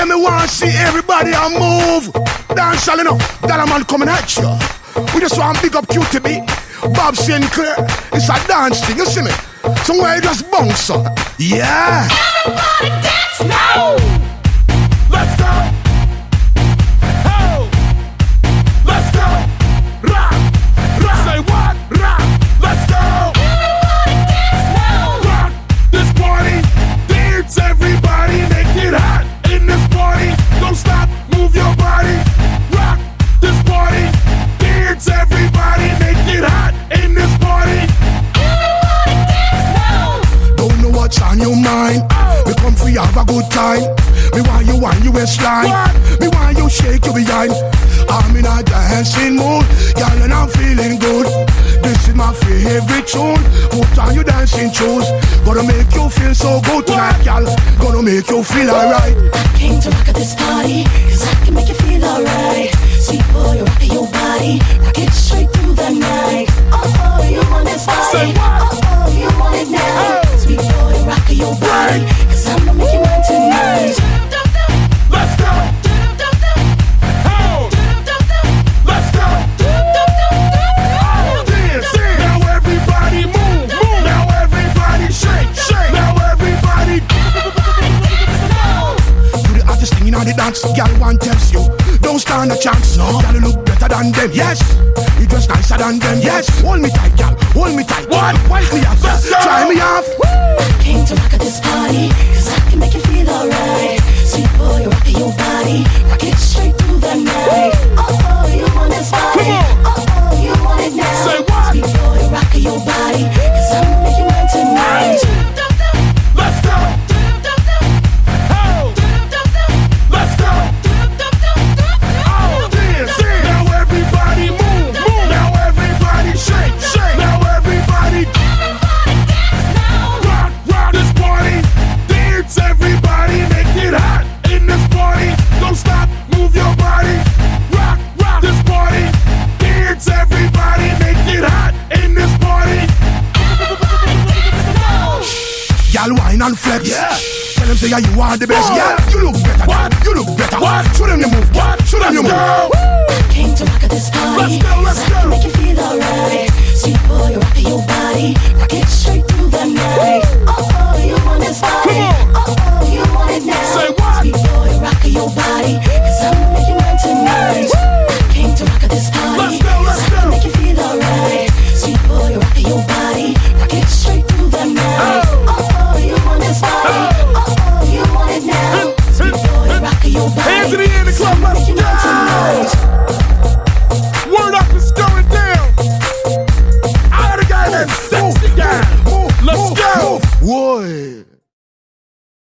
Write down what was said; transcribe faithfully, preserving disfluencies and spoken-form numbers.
Yeah, me want to see everybody a move. Dance all enough. That a man coming at you. We just want to big up Q T B, Bob Sinclair. It's a dance thing, you see me? Somewhere you just bounce up. Yeah. Everybody dance now. Let's go. Oh. Let's go. Rock. Rock. Say what? Rock. Let's go. Everybody dance now. Rock this party. Dance everybody. Make it hot in this party. Don't stop. Move your body. Rock this party. Dance everybody. Make it hot in this party. Everybody dance now. Don't know what's on your mind. Oh. We come for you have a good time. Me want you on your waistline. What? Me want you shake your behind. I'm in a dancing mood, girl, and I'm feeling good. This is my favorite tune. Put on your dancing shoes. Gonna make you feel so good tonight, girl. Gonna make you feel alright. I came to rock at this party, cause I can make you feel alright. Sweet boy, you're rocking your body, rock it straight through the night. Oh, oh, you want this Say body? what? Oh, oh, you want it now? Hey. Sweet boy, you're rocking your body, cause I'm gonna make you mine tonight. Let's go. Oh. Let's go. Oh, dance, dance. Now everybody move, move. Now everybody shake, shake. Now everybody. You the hottest thing in all the dance, girl, one tells you. Don't stand a chance, no. Girl, you look better than them, yes. You dress nicer than them, yes. Hold me tight, girl, hold me tight. What? Wipe me off, Let's go. try me off. I came to rock at this party, cause I can make you feel alright. Sweet boy, you're rocking your body, rock it straight through the night. Oh, oh, you want this body? Come on. Oh, oh, you want it now? Say what? Sweet boy, you're rocking your body, cause I'm gonna make you mine tonight. Let's go. Oh. Let's go. Oh, dance, dance. Now everybody move, move. Now everybody shake, shake. Now everybody. Rock, rock this party. Dance everybody. Make it hot in this party. Don't stop, move your body. Rock, rock this party. Dance everybody. Make it hot in this party. Girl, wine and flex. Yeah. Tell them say yeah, you are the best. What? Yeah, you look better. What? You look better. What? Show them you move. What? Show them you Let's move. go. Came to rock at this party, Let's go, let's cause I can go. make you feel alright. Sweet boy, you're rocking your body, rock it straight through the night. Oh, oh, you want this body? Come on. Oh, oh, you want it now? Say what? Sweet boy, you're rocking your body, cause I'm gonna make you mine tonight. Came to rock at this party, Let's go, let's cause I can go. make you feel alright. Sweet boy, you're rocking your body, rock it straight through the night. Oh. Oh, oh, you want this body? Oh. Oh, oh, you want it now? Sweet boy, you're rocking your body, Hands in the air in the cause club, I'm gonna let's make you mine go. tonight. Word up, it's going down. I got a guy that's sexy guy. Move, Let's move, go. move. Whoa.